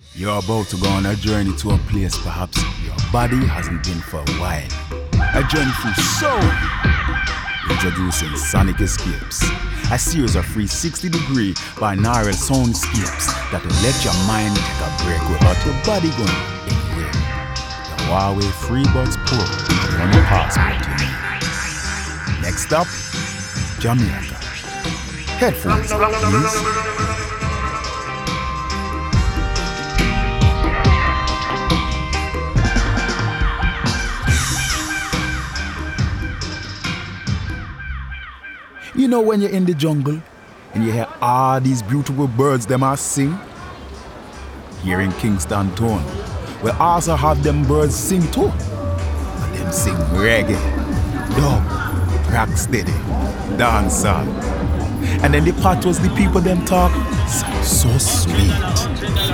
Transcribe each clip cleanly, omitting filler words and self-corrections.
You're about to go on a journey to a place perhaps your body hasn't been for a while. A journey through soul. Introducing Sonic Escapes, a series of 360-degree binaural soundscapes that will let your mind take a break without your body going anywhere. The Huawei FreeBuds Pro is the only passport you need. Next up, Jamaica. Headphones, please. You know when you're in the jungle and you hear all these beautiful birds them are sing? Here in Kingston Town, we also have them birds sing too. And them sing reggae, dub, rocksteady, dancehall. And then the part was the people them talk so sweet.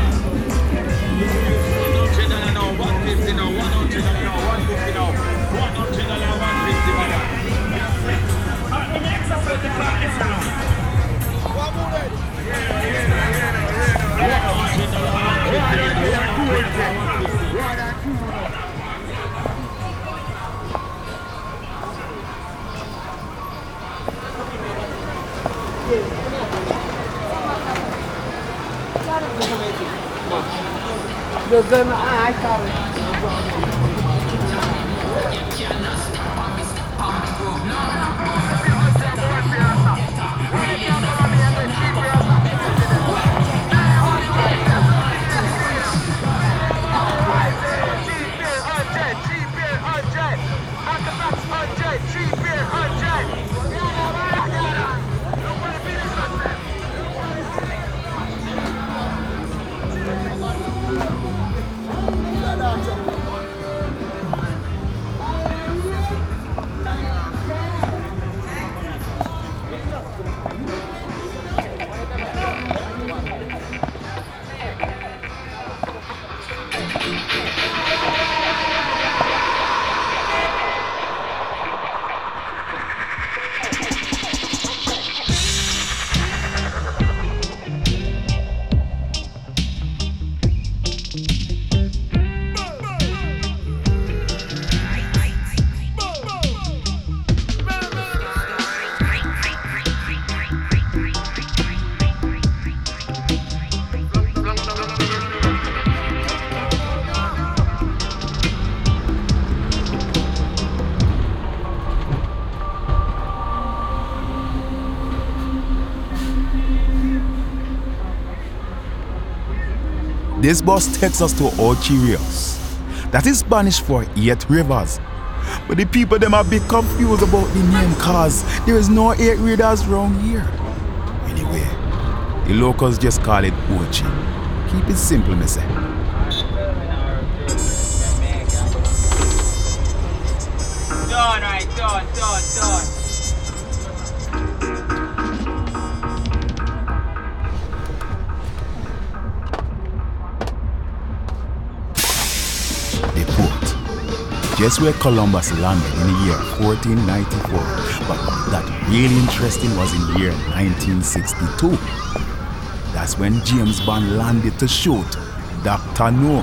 This bus takes us to Ocho Rios. That is Spanish for 8 rivers. But the people them are a bit confused about the name cause there is no 8 rivers around here. Anyway, the locals just call it Ochi. Keep it simple, me say. Done, right, done. Just where Columbus landed in the year 1494, but that really interesting was in the year 1962. That's when James Bond landed to shoot Dr. No.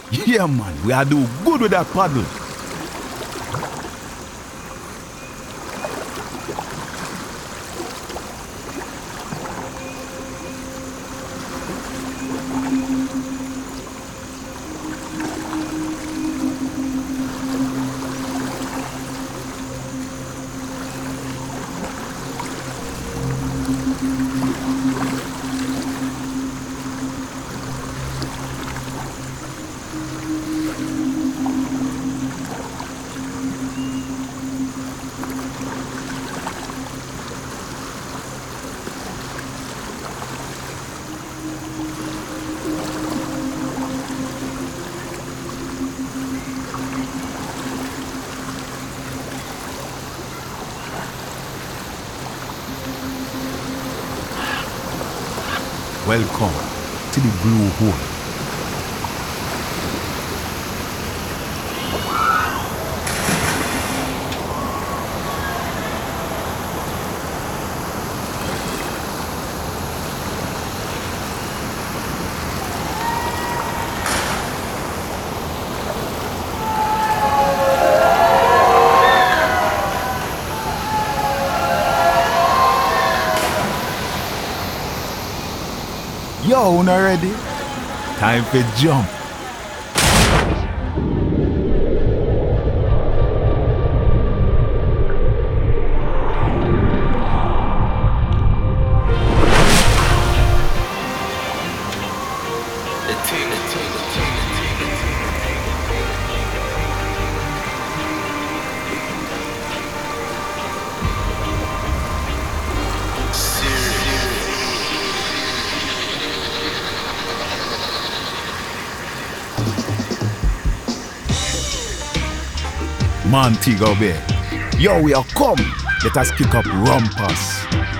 Yeah, man, we are do good with that paddle. Welcome to the Blue Hole. Yo, not ready? Time for jump. Montego Bay. Yo, we are come. Let us kick up rumpus.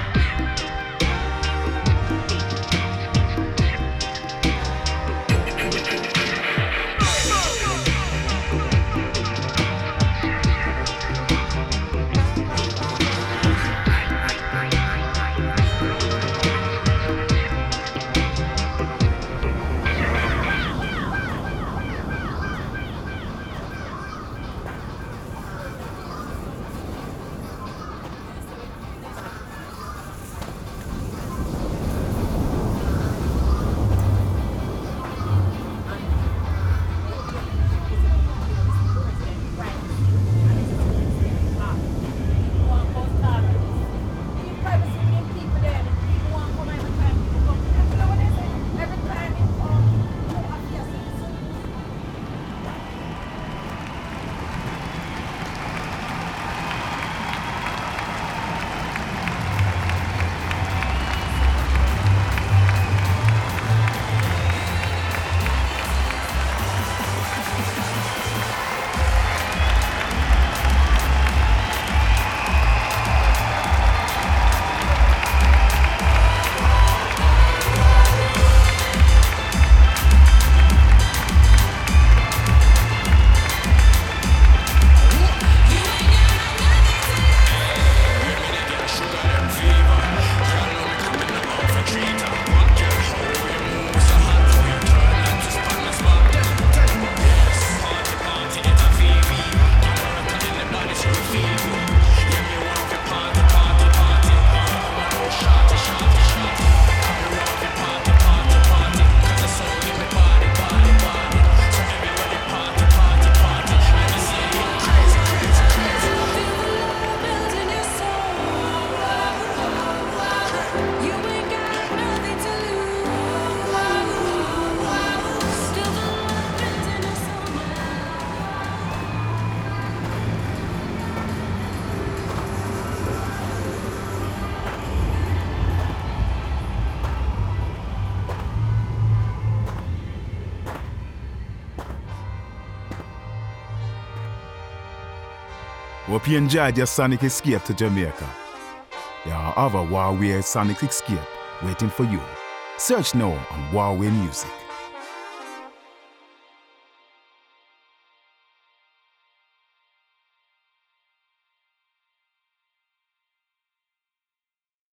Hope you enjoyed your Sonic Escape to Jamaica. There are other Huawei Sonic Escape waiting for you. Search now on Huawei Music.